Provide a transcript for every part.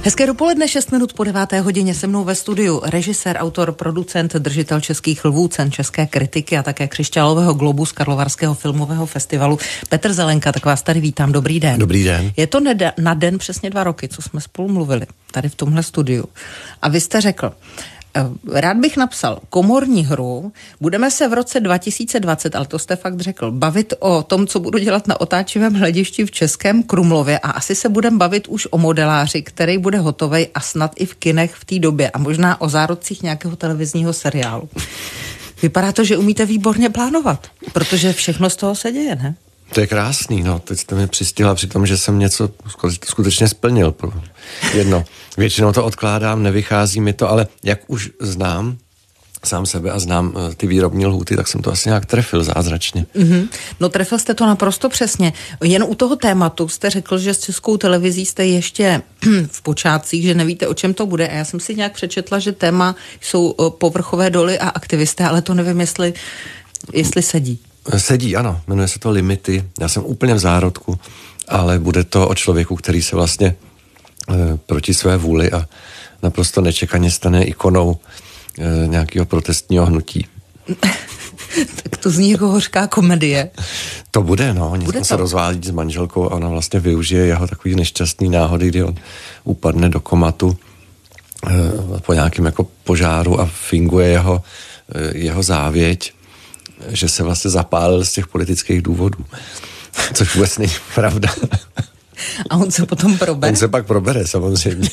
Hezké dopoledne, 6 minut po 9. hodině se mnou ve studiu režisér, autor, producent, držitel Českých lvů, cen české kritiky a také křišťálového globu z Karlovarského filmového festivalu Petr Zelenka. Tak vás tady vítám, dobrý den. Dobrý den. Je to na den přesně 2 roky, co jsme spolu mluvili, tady v tomhle studiu. A vy jste řekl, rád bych napsal komorní hru, budeme se v roce 2020, ale to jste fakt řekl, bavit o tom, co budu dělat na otáčivém hledišti v Českém Krumlově a asi se budeme bavit už o modeláři, který bude hotovej a snad i v kinech v té době a možná o zárodcích nějakého televizního seriálu. Vypadá to, že umíte výborně plánovat, protože všechno z toho se děje, ne? To je krásný, no, teď jste mi přistihla při tom, že jsem něco skutečně splnil. Jedno, většinou to odkládám, nevychází mi to, ale jak už znám sám sebe a znám ty výrobní lhůty, tak jsem to asi nějak trefil zázračně. Mm-hmm. No trefil jste to naprosto přesně. Jen u toho tématu jste řekl, že s Českou televizí jste ještě v počátcích, že nevíte, o čem to bude. A já jsem si nějak přečetla, že téma jsou povrchové doly a aktivisté, ale to nevím, jestli sedí. Sedí, ano, jmenuje se to Limity. Já jsem úplně v zárodku, ale bude to o člověku, který se vlastně proti své vůli a naprosto nečekaně stane ikonou nějakého protestního hnutí. Tak to zní jako hořká komedie. To bude, no. Oni se rozvádí s manželkou a ona vlastně využije jeho takový nešťastný náhody, kdy on upadne do komatu po nějakém jako požáru a finguje jeho závěť, že se vlastně zapálil z těch politických důvodů. Což vůbec není pravda. A on se potom probere? On se pak probere, samozřejmě.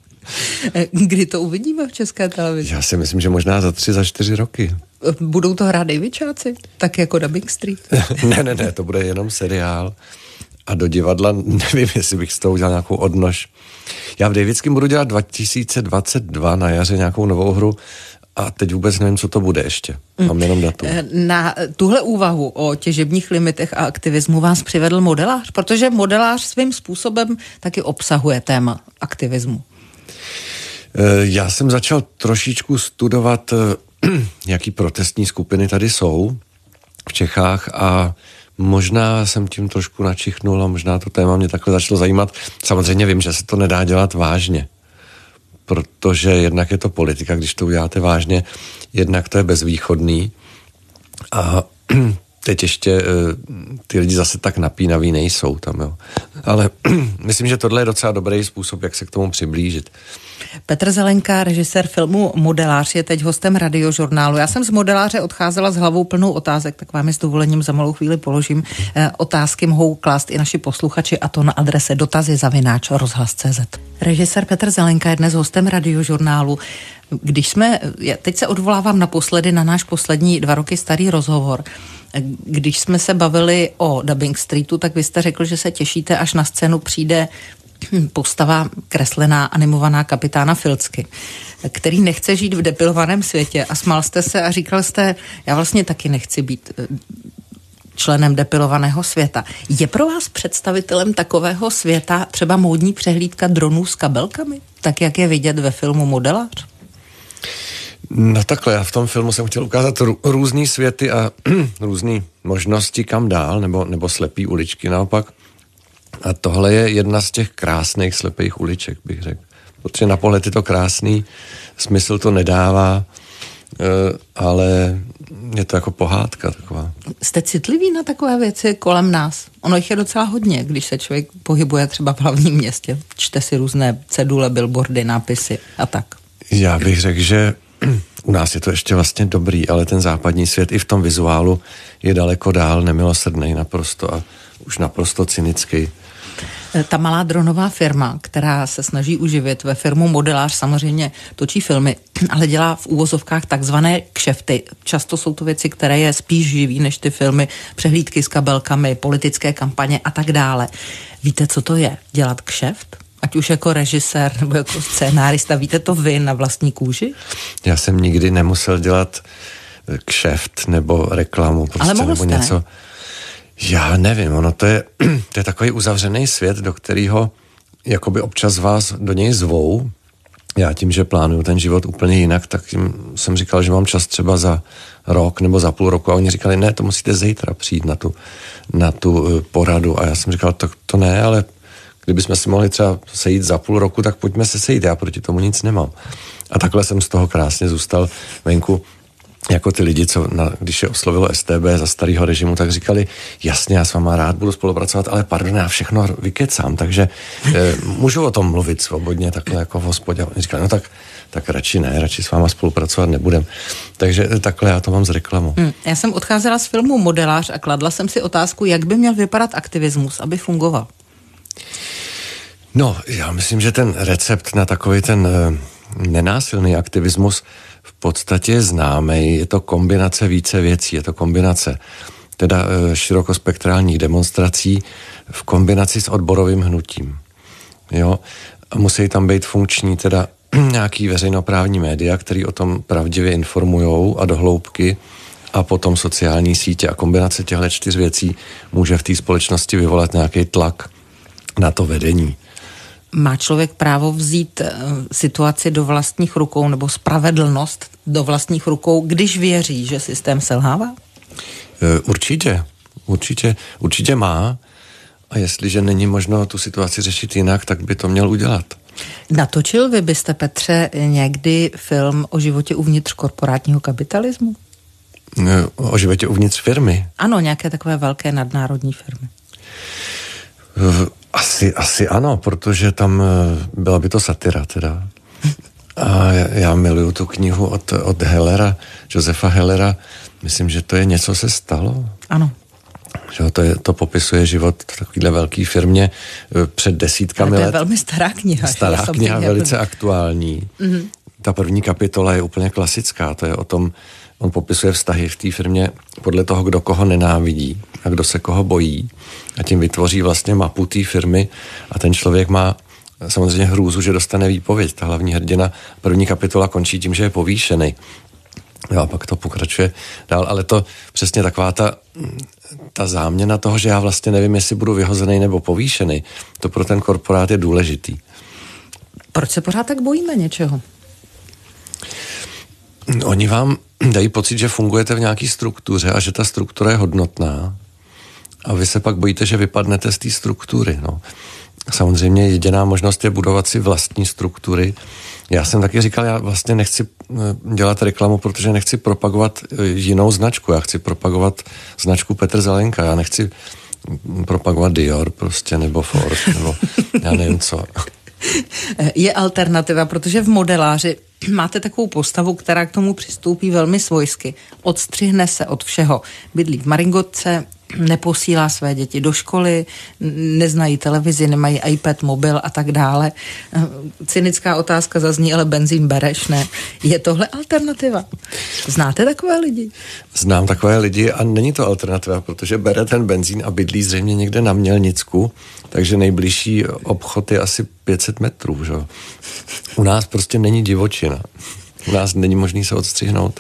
Kdy to uvidíme v České televizi? Já si myslím, že možná za 3, za 4 roky. Budou to hrát Davičáci? Tak jako Dubbing Street? Ne, to bude jenom seriál. A do divadla nevím, jestli bych z toho udělal nějakou odnož. Já v Davidském budu dělat 2022 na jaře nějakou novou hru a teď vůbec nevím, co to bude ještě. Mám jenom datum. Na tuhle úvahu o těžebních limitech a aktivismu vás přivedl modelář? Protože modelář svým způsobem taky obsahuje téma aktivismu. Já jsem začal trošičku studovat, jaký protestní skupiny tady jsou v Čechách a možná jsem tím trošku načichnul a možná to téma mě takhle začalo zajímat. Samozřejmě vím, že se to nedá dělat vážně, protože jednak je to politika, když to uděláte vážně, jednak to je bezvýchodný a teď ještě ty lidi zase tak napínaví nejsou tam, jo. Ale myslím, že tohle je docela dobrý způsob, jak se k tomu přiblížit. Petr Zelenka, režisér filmu Modelář, je teď hostem Radiožurnálu. Já jsem z Modeláře odcházela s hlavou plnou otázek, tak vám je s dovolením za malou chvíli položím. Otázky mohou klást i naši posluchači a to na adrese dotazy@rozhlas.cz. Režisér Petr Zelenka je dnes hostem Radiožurnálu. Teď se odvolávám naposledy na náš poslední 2 roky starý rozhovor. Když jsme se bavili o Dubbing Streetu, tak vy jste řekl, že se těšíte, až na scénu přijde postava kreslená, animovaná kapitána Filcky, který nechce žít v depilovaném světě a smál jste se a říkal jste, já vlastně taky nechci být členem depilovaného světa. Je pro vás představitelem takového světa třeba módní přehlídka dronů s kabelkami? Tak, jak je vidět ve filmu Modelář? No takhle, já v tom filmu jsem chtěl ukázat různý světy a různý možnosti kam dál, nebo slepý uličky naopak. A tohle je jedna z těch krásných slepých uliček, bych řekl. Protože na pohled je to krásný, smysl to nedává, ale je to jako pohádka taková. Jste citlivý na takové věci kolem nás? Ono jich je docela hodně, když se člověk pohybuje třeba v hlavním městě. Čte si různé cedule, billboardy, nápisy a tak. Já bych řekl, že u nás je to ještě vlastně dobrý, ale ten západní svět i v tom vizuálu je daleko dál, nemilosrdnej naprosto a už naprosto cynický. Ta malá dronová firma, která se snaží uživit ve firmu Modelář, samozřejmě točí filmy, ale dělá v úvozovkách takzvané kšefty. Často jsou to věci, které je spíš živí než ty filmy, přehlídky s kabelkami, politické kampaně a tak dále. Víte, co to je? Dělat kšeft? Ať už jako režisér nebo jako scénárista, víte to vy na vlastní kůži? Já jsem nikdy nemusel dělat kšeft nebo reklamu, prostě, nebo něco. Já nevím, ono to je takový uzavřený svět, do kterého jakoby občas vás do něj zvou. Já tím, že plánuju ten život úplně jinak, tak tím jsem říkal, že mám čas třeba za rok nebo za půl roku a oni říkali, ne, to musíte zítra přijít na tu poradu a já jsem říkal, to ne, ale Kdybychom si mohli třeba sejít za půl roku, tak pojďme se sejít, já proti tomu nic nemám. A takhle jsem z toho krásně zůstal venku. Jako ty lidi, co když je oslovilo STB za starého režimu, tak říkali, jasně, já s váma rád budu spolupracovat, ale pardon, já všechno vykecám, takže můžu o tom mluvit svobodně, takhle jako v hospodě. Oni říkali, no tak radši ne, radši s váma spolupracovat nebudem. Takže takhle já to mám z reklamu. Já jsem odcházela z filmu Modelář a kladla jsem si otázku, jak by měl vypadat aktivismus, aby fungoval. No, já myslím, že ten recept na takový ten nenásilný aktivismus v podstatě je známý. Je to kombinace více věcí, je to kombinace teda širokospektrálních demonstrací v kombinaci s odborovým hnutím. Jo? A musí tam být funkční teda nějaký veřejnoprávní média, který o tom pravdivě informujou a do hloubky, a potom sociální sítě. A kombinace těchto 4 věcí může v té společnosti vyvolat nějaký tlak na to vedení. Má člověk právo vzít situaci do vlastních rukou nebo spravedlnost do vlastních rukou, když věří, že systém selhává? Určitě má. A jestliže není možno tu situaci řešit jinak, tak by to měl udělat. Natočil vy byste, Petře, někdy film o životě uvnitř korporátního kapitalismu? O životě uvnitř firmy? Ano, nějaké takové velké nadnárodní firmy. Asi ano, protože tam byla by to satira teda. A já miluju tu knihu od Hellera, Josefa Hellera. Myslím, že to je Něco se stalo. Ano. Že to popisuje život v takovéhle velké firmě před desítkami let. To je velmi stará kniha. Stará kniha, velice aktuální. Mm-hmm. Ta první kapitola je úplně klasická. To je o tom, on popisuje vztahy v té firmě podle toho, kdo koho nenávidí a kdo se koho bojí. A tím vytvoří vlastně mapu té firmy a ten člověk má samozřejmě hrůzu, že dostane výpověď. Ta hlavní hrdina, první kapitola končí tím, že je povýšený. A pak to pokračuje dál, ale to přesně taková ta záměna toho, že já vlastně nevím, jestli budu vyhozený nebo povýšený, to pro ten korporát je důležitý. Proč se pořád tak bojíme něčeho? Oni vám dají pocit, že fungujete v nějaký struktuře a že ta struktura je hodnotná a vy se pak bojíte, že vypadnete z té struktury. No. Samozřejmě jediná možnost je budovat si vlastní struktury. Já jsem taky říkal, já vlastně nechci dělat reklamu, protože nechci propagovat jinou značku. Já chci propagovat značku Petr Zelenka. Já nechci propagovat Dior prostě, nebo Ford, nebo já nevím co. Je alternativa, protože v Modeláři máte takovou postavu, která k tomu přistoupí velmi svojsky. Odstřihne se od všeho. Bydlí v Maringotce, neposílá své děti do školy, neznají televizi, nemají iPad, mobil a tak dále. Cynická otázka zazní, ale benzín bereš, ne? Je tohle alternativa? Znáte takové lidi? Znám takové lidi a není to alternativa, protože bere ten benzín a bydlí zřejmě někde na Mělnicku, takže nejbližší obchod je asi 500 metrů. Že? U nás prostě není divočina. U nás není možný se odstřihnout.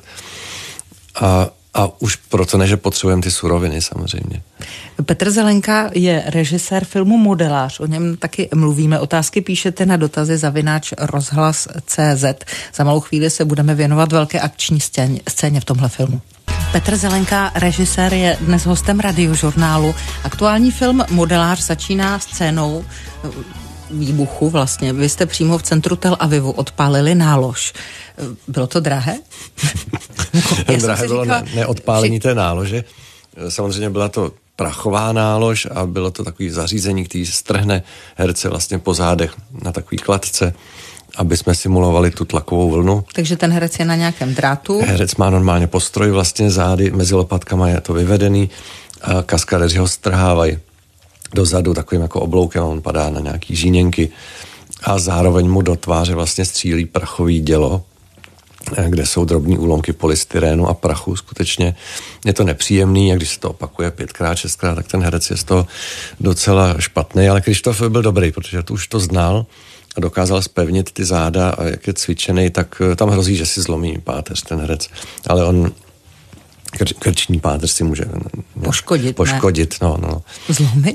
A už proto ne, že potřebujeme ty suroviny samozřejmě. Petr Zelenka je režisér filmu Modelář, o něm taky mluvíme. Otázky píšete na dotazy @rozhlas.cz. Za malou chvíli se budeme věnovat velké akční scéně v tomhle filmu. Petr Zelenka, režisér, je dnes hostem Radiožurnálu. Aktuální film Modelář začíná scénou výbuchu vlastně. Vy jste přímo v centru Tel Avivu odpálili nálož. Bylo to drahé? Drahé bylo neodpálení té nálože. Samozřejmě byla to prachová nálož a bylo to takový zařízení, který strhne herce vlastně po zádech na takový kladce, aby jsme simulovali tu tlakovou vlnu. Takže ten herec je na nějakém drátu? Herec má normálně postroj, vlastně zády, mezi lopatkama je to vyvedený a kaskadeři ho strhávají dozadu takovým jako obloukem, on padá na nějaký žíněnky a zároveň mu do tváře vlastně střílí prachový dělo, kde jsou drobní úlomky polystyrénu a prachu. Skutečně je to nepříjemný a když se to opakuje 5x, 6x, tak ten herec je z toho docela špatný, ale Krištof byl dobrý, protože to už to znal a dokázal spevnit ty záda a jak je cvičený, tak tam hrozí, že si zlomí páteř ten herec, ale on krční páteř si může poškodit. No. Zlomit?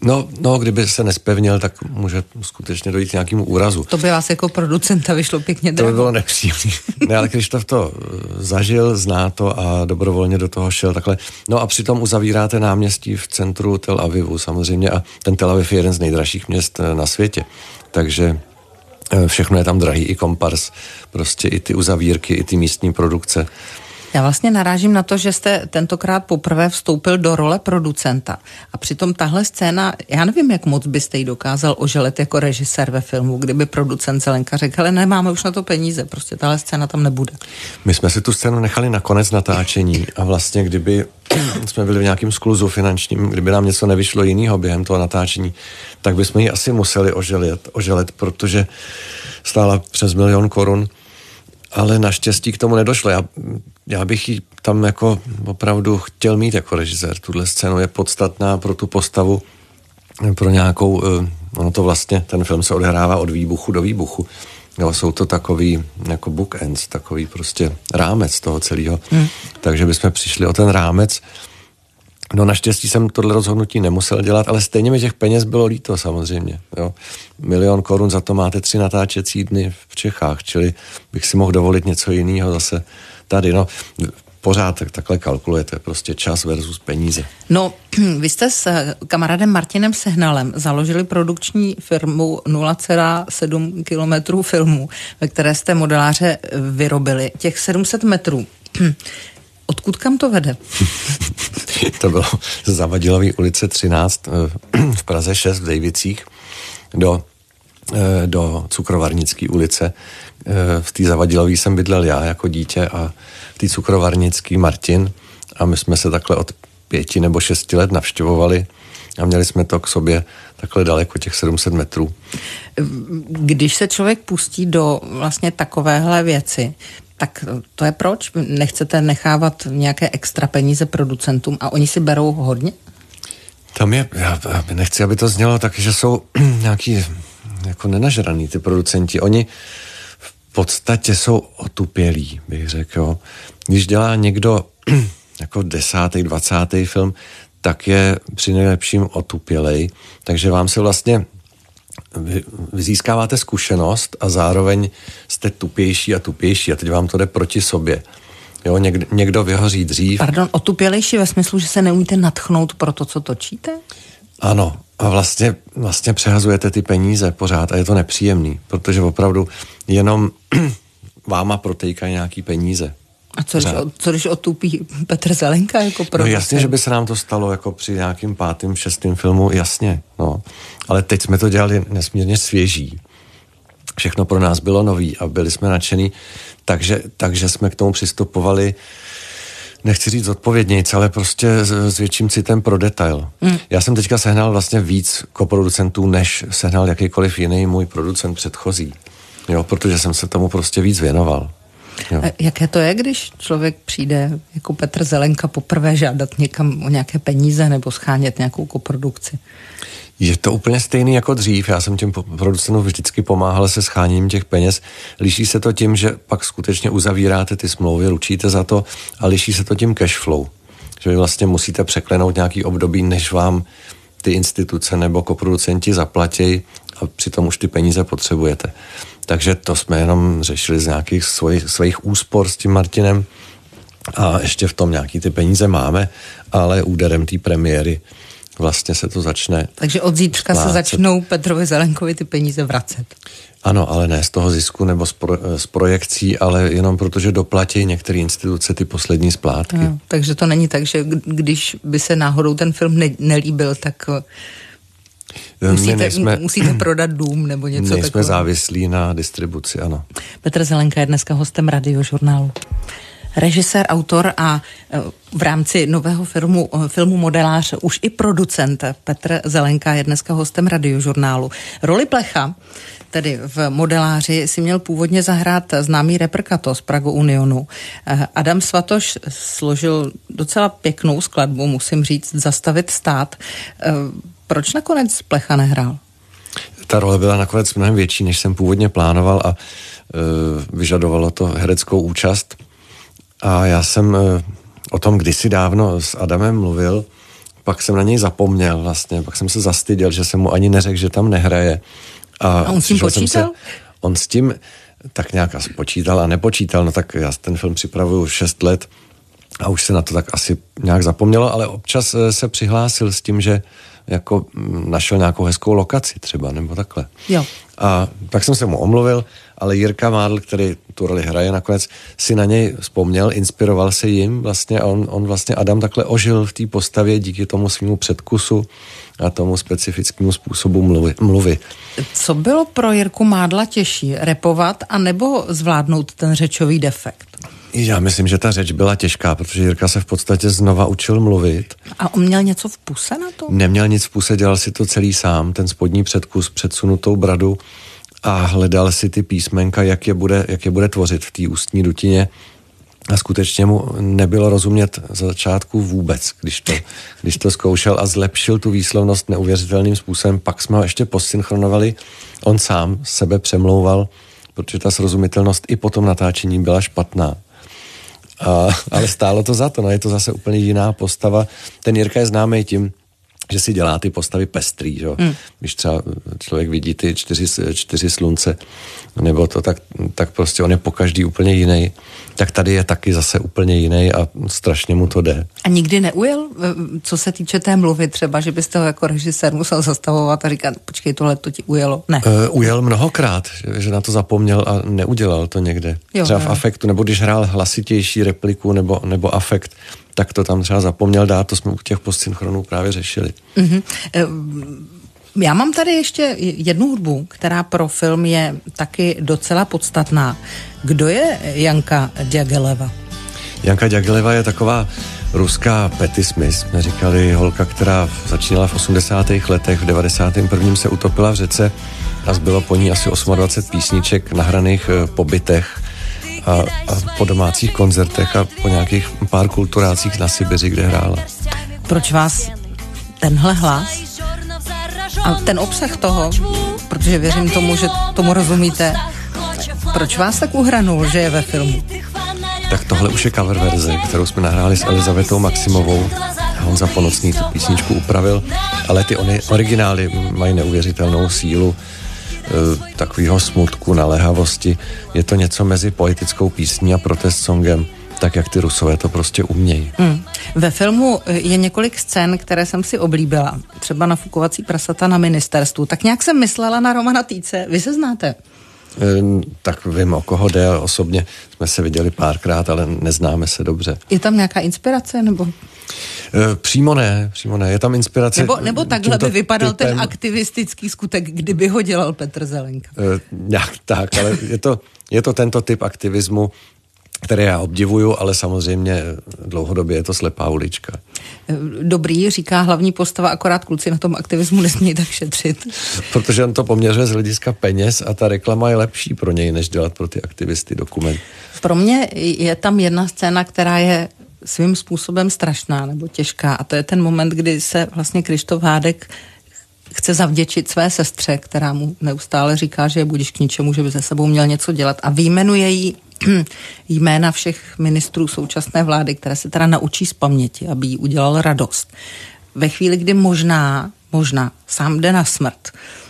No, kdyby se nespevnil, tak může skutečně dojít k nějakému úrazu. To by vás jako producenta vyšlo pěkně draho. To by bylo nepříjemné. Ne, ale Kryštof to zažil, zná to a dobrovolně do toho šel takhle. No a přitom uzavíráte náměstí v centru Tel Avivu samozřejmě a ten Tel Aviv je jeden z nejdražších měst na světě. Takže všechno je tam drahý, i kompars, prostě i ty uzavírky, i ty místní produkce. Já vlastně narážím na to, že jste tentokrát poprvé vstoupil do role producenta. A přitom tahle scéna, já nevím, jak moc byste ji dokázal oželet jako režisér ve filmu, kdyby producent Zelenka řekl, ale nemáme už na to peníze, prostě tahle scéna tam nebude. My jsme si tu scénu nechali na konec natáčení a vlastně kdyby jsme byli v nějakém skluzu finančním, kdyby nám něco nevyšlo jinýho během toho natáčení, tak bychom ji asi museli oželet, protože stála přes 1 000 000 korun, ale naštěstí k tomu nedošlo. Já bych ji tam jako opravdu chtěl mít jako režisér. Tuhle scénu je podstatná pro tu postavu, pro nějakou, ono to vlastně, ten film se odehrává od výbuchu do výbuchu. Jo, jsou to takový jako bookends, takový prostě rámec toho celého. Takže bychom přišli o ten rámec. No naštěstí jsem tohle rozhodnutí nemusel dělat, ale stejně mi těch peněz bylo líto samozřejmě. Jo. 1 000 000 korun, za to máte 3 natáčecí dny v Čechách, čili bych si mohl dovolit něco jiného zase tady. No, pořád takhle kalkulujete, prostě čas versus peníze. No, vy jste s kamarádem Martinem Sehnalem založili produkční firmu 0,7 kilometrů filmů, ve které jste modeláře vyrobili. Těch 700 metrů. Odkud kam to vede? To bylo z Zavadilovy ulice 13 v Praze 6 v Dejvicích do Cukrovarnické ulice. V té Zavadilový jsem bydlel já jako dítě a v té Cukrovarnické Martin a my jsme se takhle od 5 nebo 6 let navštěvovali a měli jsme to k sobě takhle daleko, těch 700 metrů. Když se člověk pustí do vlastně takovéhle věci, tak to je proč? Nechcete nechávat nějaké extra peníze producentům a oni si berou hodně? Tam je, já nechci, aby to znělo tak, že jsou nějaký jako nenažraný ty producenti. Oni v podstatě jsou otupělí, bych řekl. Když dělá někdo jako 10., 20. film, tak je při nejlepším otupělej. Takže vám se vlastně vy získáváte zkušenost a zároveň jste tupější a tupější a teď vám to jde proti sobě. Jo, někdo vyhoří dřív. Pardon, otupělejší ve smyslu, že se neumíte nadchnout pro to, co točíte? Ano, a vlastně přehazujete ty peníze pořád a je to nepříjemný, protože opravdu jenom váma protejkají nějaký peníze. A co když otupí Petr Zelenka jako producent? No jasně, že by se nám to stalo jako při nějakým 5., 6. filmu, jasně, no. Ale teď jsme to dělali nesmírně svěží. Všechno pro nás bylo nový a byli jsme nadšení, takže jsme k tomu přistupovali, nechci říct zodpovědnějc, ale prostě s větším citem pro detail. Já jsem teďka sehnal vlastně víc koproducentů, než sehnal jakýkoliv jiný můj producent předchozí. Jo, protože jsem se tomu prostě víc věnoval. Jo. Jaké to je, když člověk přijde jako Petr Zelenka poprvé žádat někam o nějaké peníze nebo schánět nějakou koprodukci? Je to úplně stejný jako dřív. Já jsem těm producentům vždycky pomáhal se scháněním těch peněz. Liší se to tím, že pak skutečně uzavíráte ty smlouvy, ručíte za to a liší se to tím cash flow. Že vy vlastně musíte překlenout nějaký období, než vám ty instituce nebo koproducenti zaplatí a přitom už ty peníze potřebujete. Takže to jsme jenom řešili z nějakých svých úspor s tím Martinem a ještě v tom nějaký ty peníze máme, ale úderem té premiéry vlastně se to začne. Takže od zítřka se začnou Petrovi Zelenkovi ty peníze vracet. Ano, ale ne z toho zisku nebo z projekcí, ale jenom protože doplatí některé instituce ty poslední splátky. No, takže to není tak, že když by se náhodou ten film nelíbil, tak musíte prodat dům nebo něco takového. Nejsme závislí na distribuci, ano. Petr Zelenka je dneska hostem Radiožurnálu. Režisér, autor a v rámci nového filmu modelář už i producent Petr Zelenka je dneska hostem Radiožurnálu. Roli Plecha, tedy v modeláři, si měl původně zahrát známý rapper Kato z Prago Unionu. Adam Svatoš složil docela pěknou skladbu, musím říct, Zastavit stát. Proč nakonec Plecha nehrál? Ta role byla nakonec mnohem větší, než jsem původně plánoval a vyžadovalo to hereckou účast. A já jsem o tom kdysi dávno s Adamem mluvil, pak jsem na něj zapomněl vlastně, pak jsem se zastyděl, že jsem mu ani neřekl, že tam nehraje. A on s tím počítal? On s tím tak nějak počítal a nepočítal, no tak já ten film připravuju 6 let a už se na to tak asi nějak zapomnělo, ale občas se přihlásil s tím, že jako našel nějakou hezkou lokaci třeba, nebo takhle. Jo. A tak jsem se mu omluvil, ale Jirka Mádl, který tu roli hraje nakonec, si na něj vzpomněl, inspiroval se jim vlastně a on vlastně Adam takhle ožil v té postavě díky tomu svému předkusu a tomu specifickému způsobu mluvy. Co bylo pro Jirku Mádla těžší, repovat anebo zvládnout ten řečový defekt? Já myslím, že ta řeč byla těžká, protože Jirka se v podstatě znova učil mluvit. A on měl něco v puse na to? Neměl nic v puse, dělal si to celý sám, ten spodní předkus, předsunutou bradu a hledal si ty písmenka, jak je bude tvořit v té ústní dutině. A skutečně mu nebylo rozumět za začátku vůbec, když to zkoušel a zlepšil tu výslovnost neuvěřitelným způsobem. Pak jsme ho ještě posynchronovali, on sám sebe přemlouval, protože ta srozumitelnost i po tom natáčení byla špatná. Ale stálo to za to, no je to zase úplně jiná postava. Ten Jirka je známý tím, že si dělá ty postavy pestrý, že? Když třeba člověk vidí ty 4 slunce, nebo to, tak prostě on je pokaždý úplně jiný. Tak tady je taky zase úplně jiný a strašně mu to jde. A nikdy neujel, co se týče té mluvy třeba, že byste ho jako režisér musel zastavovat a říkat, počkej, tohle to ti ujelo? Ne. Ujel mnohokrát, že na to zapomněl a neudělal to někde. Jo, třeba v Afektu, nebo když hrál hlasitější repliku nebo Afekt, tak to tam třeba zapomněl dát, to jsme u těch postsynchronů právě řešili. Mm-hmm. Já mám tady ještě jednu hudbu, která pro film je taky docela podstatná. Kdo je Janka Djageleva? Janka Djageleva je taková ruská Patti Smith, jsme říkali, holka, která začínala v 80. letech, v 91. se utopila v řece a zbylo po ní asi 28 písniček nahraných po bytech a po domácích koncertech a po nějakých pár kulturácích na Sibiři, kde hrála. Proč vás tenhle hlas a ten obsah toho, protože věřím tomu, že tomu rozumíte, proč vás tak uhranul, že je ve filmu? Tak tohle už je cover verze, kterou jsme nahráli s Elizabetou Maximovou. Honza Ponocný tu písničku upravil, ale ty originály mají neuvěřitelnou sílu takového smutku, naléhavosti. Je to něco mezi poetickou písní a protest songem, tak jak ty Rusové to prostě umějí. Ve filmu je několik scén, které jsem si oblíbila. Třeba nafukovací prasata na ministerstvu. Tak nějak jsem myslela na Romana Týce. Vy se znáte? Tak vím, o koho jde. Osobně jsme se viděli párkrát, ale neznáme se dobře. Je tam nějaká inspirace, nebo? Přímo ne. Je tam inspirace. Nebo takhle by vypadal ten aktivistický skutek, kdyby ho dělal Petr Zelenka. Nějak tak, ale je to tento typ aktivismu, který já obdivuju, ale samozřejmě dlouhodobě je to slepá ulička. Dobrý, říká hlavní postava, akorát kluci na tom aktivismu nesmějí tak šetřit. Protože on to poměřuje z hlediska peněz a ta reklama je lepší pro něj, než dělat pro ty aktivisty dokument. Pro mě je tam jedna scéna, která je svým způsobem strašná nebo těžká a to je ten moment, kdy se vlastně Kryštof Hádek chce zavděčit své sestře, která mu neustále říká, že je budiš k ničemu, že by se sebou měl něco dělat a vyjmenuje jí jména všech ministrů současné vlády, které se teda naučí z paměti, aby jí udělal radost. Ve chvíli, kdy možná sám jde na smrt.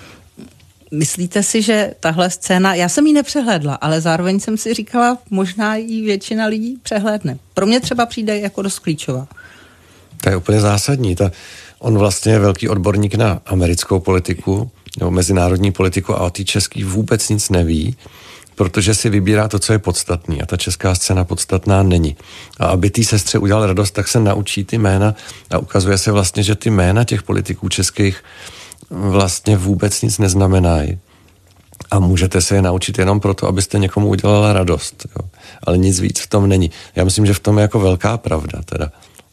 Myslíte si, že tahle scéna, já jsem ji nepřehlédla, ale zároveň jsem si říkala, možná ji většina lidí přehlédne. Pro mě třeba přijde jako dost klíčová. To je úplně zásadní. On vlastně je velký odborník na americkou politiku, nebo mezinárodní politiku a o té český vůbec nic neví, protože si vybírá to, co je podstatný a ta česká scéna podstatná není. A aby té sestře udělal radost, tak se naučí ty jména a ukazuje se vlastně, že ty jména těch politiků českých vlastně vůbec nic neznamenají. A můžete se je naučit jenom proto, abyste někomu udělala radost. Jo. Ale nic víc v tom není. Já myslím, že v tom je jako velká pravda teda.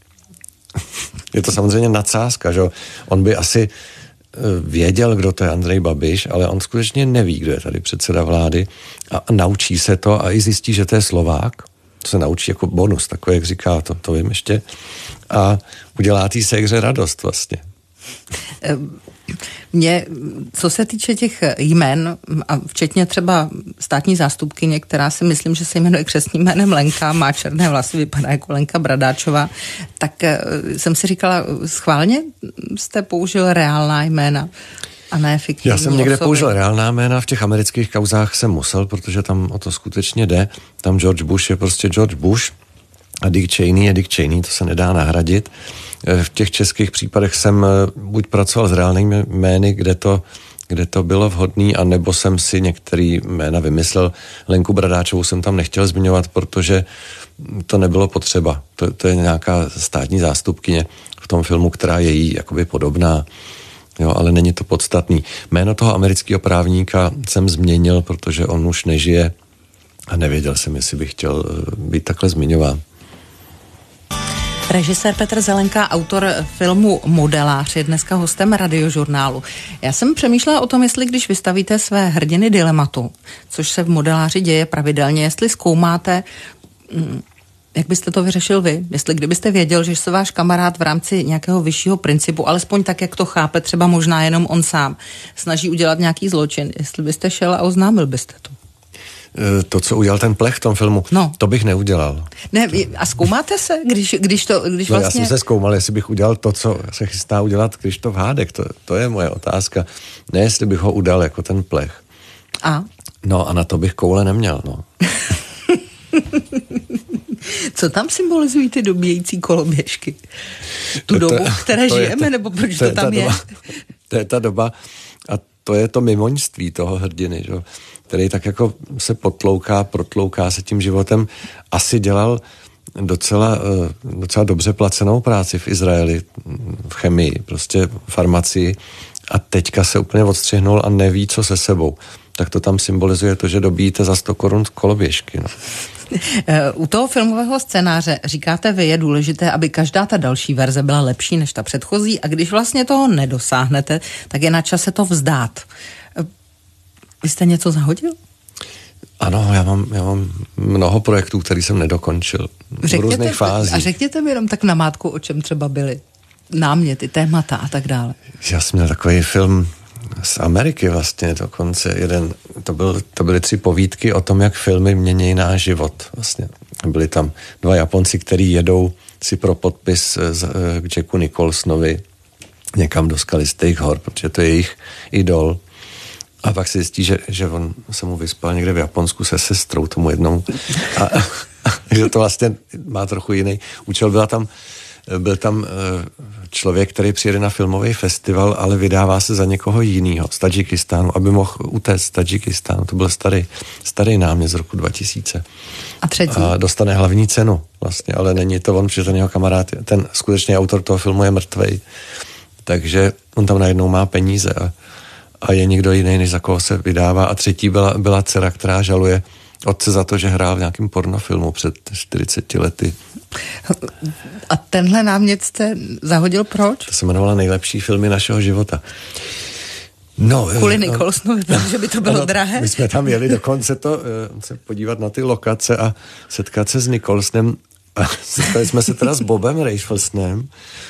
Je to samozřejmě nadsázka, že on by asi věděl, kdo to je Andrej Babiš, ale on skutečně neví, kdo je tady předseda vlády a naučí se to a i zjistí, že to je Slovák. To se naučí jako bonus, takový, jak říká, to vím ještě. A udělá té segře radost vlastně. Mě, co se týče těch jmen, a včetně třeba státní zástupkyně, která si myslím, že se jmenuje křestním jménem Lenka, má černé vlasy, vypadá jako Lenka Bradáčová, tak jsem si říkala, schválně jste použil reálná jména a ne fiktivní Já jsem někde osoby. použil reálná jména, v těch amerických kauzách jsem musel, protože tam o to skutečně jde. Tam George Bush je prostě George Bush a Dick Cheney je Dick Cheney, to se nedá nahradit. V těch českých případech jsem buď pracoval s reálnými jmény, kde to bylo vhodný, anebo jsem si některý jména vymyslel. Lenku Bradáčovou jsem tam nechtěl zmiňovat, protože to nebylo potřeba. To je nějaká státní zástupkyně v tom filmu, která je jí jakoby podobná. Jo, ale není to podstatný. Jméno toho amerického právníka jsem změnil, protože on už nežije a nevěděl jsem, jestli bych chtěl být takhle zmiňován. Režisér Petr Zelenka, autor filmu Modelář, je dneska hostem Radiožurnálu. Já jsem přemýšlela o tom, jestli když vystavíte své hrdiny dilematu, což se v Modeláři děje pravidelně, jestli zkoumáte, jak byste to vyřešil vy? Jestli kdybyste věděl, že se váš kamarád v rámci nějakého vyššího principu, alespoň tak, jak to chápe, třeba možná jenom on sám, snaží udělat nějaký zločin, jestli byste šel a oznámil byste to? To, co udělal ten Plech v tom filmu, to bych neudělal. Ne, a zkoumáte se, když vlastně... Já jsem se zkoumal, jestli bych udělal to, co se chystá udělat Krištof Hádek. To je moje otázka. Ne, jestli bych ho udal jako ten Plech. A? No a na to bych koule neměl, no. Co tam symbolizují ty dobíjející koloběžky? Tu dobu, v které žijeme, nebo proč to tam je? To je ta doba a to je to mimoňství toho hrdiny, že? Který tak jako se protlouká se tím životem. Asi dělal docela dobře placenou práci v Izraeli, v chemii, prostě farmacii a teďka se úplně odstřihnul a neví, co se sebou. Tak to tam symbolizuje to, že dobíjíte za 100 korun koloběžky, no. U toho filmového scénáře říkáte vy, je důležité, aby každá ta další verze byla lepší než ta předchozí a když vlastně toho nedosáhnete, tak je na čase to vzdát. Vy jste něco zahodil? Ano, já mám mnoho projektů, který jsem nedokončil v různých fázích. A řekněte mi jenom tak namátku, o čem třeba byly náměty, témata a tak dále. Já jsem měl takový film z Ameriky vlastně dokonce to byly 3 povídky o tom, jak filmy mění náš život vlastně. Byli tam 2 Japonci, kteří jedou si pro podpis k Jacku Nicholsonovi někam do skalistých hor, protože to je jejich idol. A pak se zjistí, že on se mu vyspal někde v Japonsku se sestrou tomu jednomu. A že to vlastně má trochu jiný účel. Byl tam člověk, který přijede na filmový festival, ale vydává se za někoho jinýho z Tadžikistánu, aby mohl utéct z Tadžikistánu. To byl starý námět z roku 2000. A třetí? A dostane hlavní cenu vlastně, ale není to on, protože ten jeho kamarád, ten skutečný autor toho filmu je mrtvej. Takže on tam najednou má peníze a je někdo jiný, než za koho se vydává. A třetí byla dcera, která žaluje otce za to, že hrál v nějakém pornofilmu před 40 lety. A tenhle námět jste zahodil proč? To se jmenovalo Nejlepší filmy našeho života. No, kvůli Nicholsonovi, protože by to bylo drahé. My jsme tam jeli dokonce se podívat na ty lokace a setkat se s Nicholsonem. A setkali jsme se teda s Bobem Rafelsonem,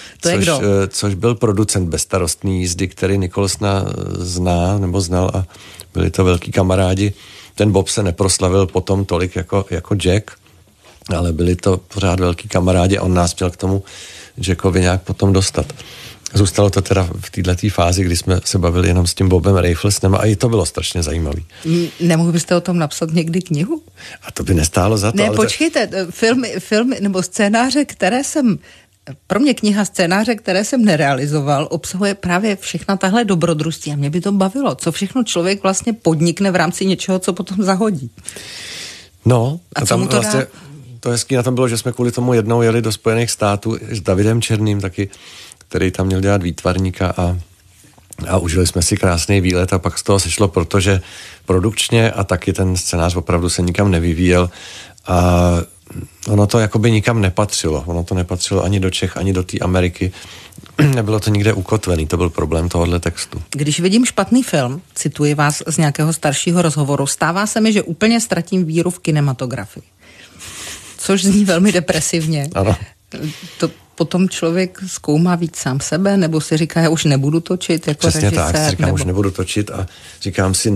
což byl producent bezstarostný jízdy, který Nicholsona znal a byli to velký kamarádi. Ten Bob se neproslavil potom tolik jako Jack, ale byli to pořád velký kamarádi a on nás měl k tomu Jackovi nějak potom dostat. Zůstalo to teda v této fázi, kdy jsme se bavili jenom s tím Bobem Rafelsonem a i to bylo strašně zajímavý. Nemohl byste o tom napsat někdy knihu? A to by nestálo za to. Ne, počkejte, filmy nebo scénáře, pro mě kniha scénáře, které jsem nerealizoval, obsahuje právě všechna tahle dobrodružství a mě by to bavilo. Co všechno člověk vlastně podnikne v rámci něčeho, co potom zahodí. No, a co mu to dá? To hezký na tom bylo, že jsme kvůli tomu jednou jeli do Spojených států s Davidem Černým taky, který tam měl dělat výtvarníka a užili jsme si krásný výlet a pak z toho sešlo, protože produkčně a taky ten scénář opravdu se nikam nevyvíjel a ono to jakoby nikam nepatřilo. Ono to nepatřilo ani do Čech, ani do té Ameriky. Nebylo to nikde ukotvený, to byl problém tohohle textu. Když vidím špatný film, cituji vás z nějakého staršího rozhovoru, stává se mi, že úplně ztratím víru v kinematografii. Což zní velmi depresivně. Ano. potom člověk zkoumá víc sám sebe, nebo si říká, já už nebudu točit jako přesně režisér? Tak, říkám, už nebudu točit a říkám si,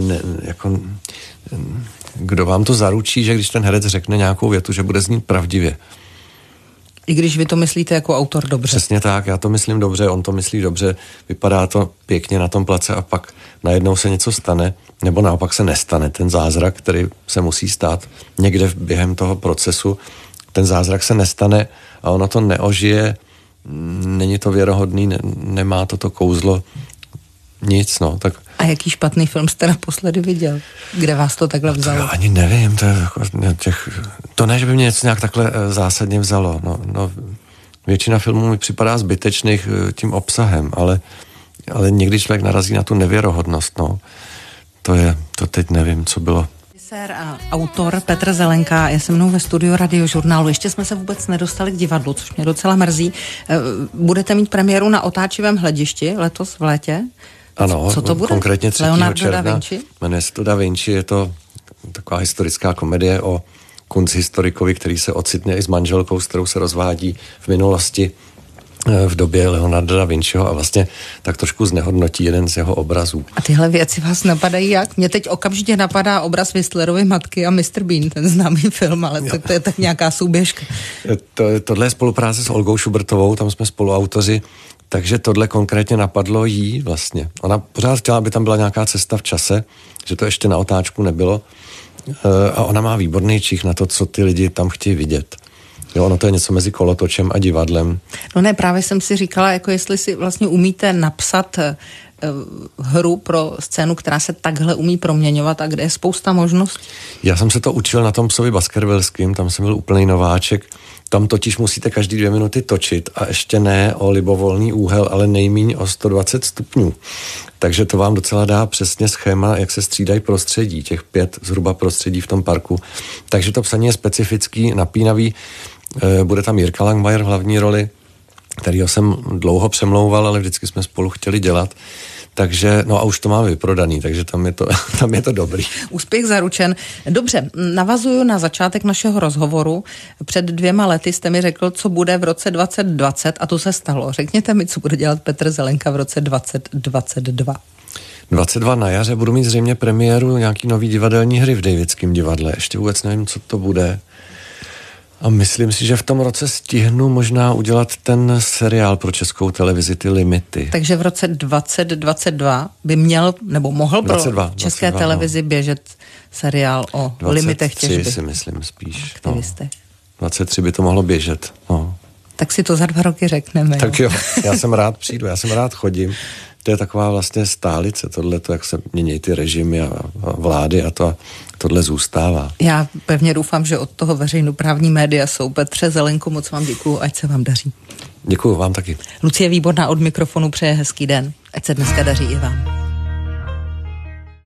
kdo vám to zaručí, že když ten herec řekne nějakou větu, že bude znít pravdivě. I když vy to myslíte jako autor dobře. Přesně tak, já to myslím dobře, on to myslí dobře, vypadá to pěkně na tom place a pak najednou se něco stane, nebo naopak se nestane ten zázrak, který se musí stát někde během toho procesu. Ten zázrak se nestane a ono to neožije, není to věrohodný, nemá to kouzlo, nic, no. Tak... A jaký špatný film jste naposledy viděl? Kde vás to takhle vzalo? To já ani nevím, to ne, že by mě něco nějak takhle zásadně vzalo. No, většina filmů mi připadá zbytečných tím obsahem, ale někdy člověk narazí na tu nevěrohodnost, no. To teď nevím, co bylo. A autor Petr Zelenka je se mnou ve studiu Radiožurnálu. Ještě jsme se vůbec nedostali k divadlu, což mě docela mrzí. Budete mít premiéru na Otáčivém hledišti letos v létě? Ano, co to bude? Konkrétně 3. června. Jmenuje se to Da Vinci, je to taková historická komedie o kunsthistorikovi, který se ocitne i s manželkou, s kterou se rozvádí v minulosti v době Leonarda da Vinciho a vlastně tak trošku znehodnotí jeden z jeho obrazů. A tyhle věci vás napadají jak? Mně teď okamžitě napadá obraz Whistlerovy matky a Mr. Bean, ten známý film, ale to je tak nějaká souběžka. Tohle je spolupráce s Olgou Šubertovou, tam jsme spoluautoři, takže tohle konkrétně napadlo jí vlastně. Ona pořád chtěla, aby tam byla nějaká cesta v čase, že to ještě na otáčku nebylo a ona má výborný čich na to, co ty lidi tam chtějí vidět. Jo, ono to je něco mezi kolotočem a divadlem. No ne, právě jsem si říkala, jako jestli si vlastně umíte napsat hru pro scénu, která se takhle umí proměňovat a kde je spousta možností. Já jsem se to učil na tom Psovi Baskervillským, tam jsem byl úplný nováček. Tam totiž musíte každý 2 minuty točit a ještě ne o libovolný úhel, ale nejmíň o 120 stupňů. Takže to vám docela dá přesně schéma, jak se střídají prostředí, těch 5 zhruba prostředí v tom parku. Takže to psaní je specifický, napínavý. Bude tam Jirka Langmajer v hlavní roli, kterýho jsem dlouho přemlouval, ale vždycky jsme spolu chtěli dělat. Takže, no a už to máme vyprodaný, takže tam je to dobrý. Úspěch zaručen. Dobře, navazuju na začátek našeho rozhovoru. Před 2 lety jste mi řekl, co bude v roce 2020 a to se stalo. Řekněte mi, co bude dělat Petr Zelenka v roce 2022. 22 na jaře budu mít zřejmě premiéru nějaký nový divadelní hry v Davidském divadle. Ještě vůbec nevím, co to bude. A myslím si, že v tom roce stihnu možná udělat ten seriál pro Českou televizi, ty Limity. Takže v roce 2022 by měl, nebo mohl pro České televizi běžet seriál o limitech těžby. 23 si myslím spíš. Aktivistech. 23 by to mohlo běžet. No. Tak si to za 2 roky řekneme. Tak jo, já jsem rád přijdu, já jsem rád chodím. To je taková vlastně stálice, tohleto, jak se mění ty režimy a vlády a tohle zůstává. Já pevně doufám, že od toho veřejnoprávní média jsou. Petře Zelenko, moc vám děkuju, ať se vám daří. Děkuju vám taky. Lucie Výborná od mikrofonu přeje hezký den, ať se dneska daří i vám.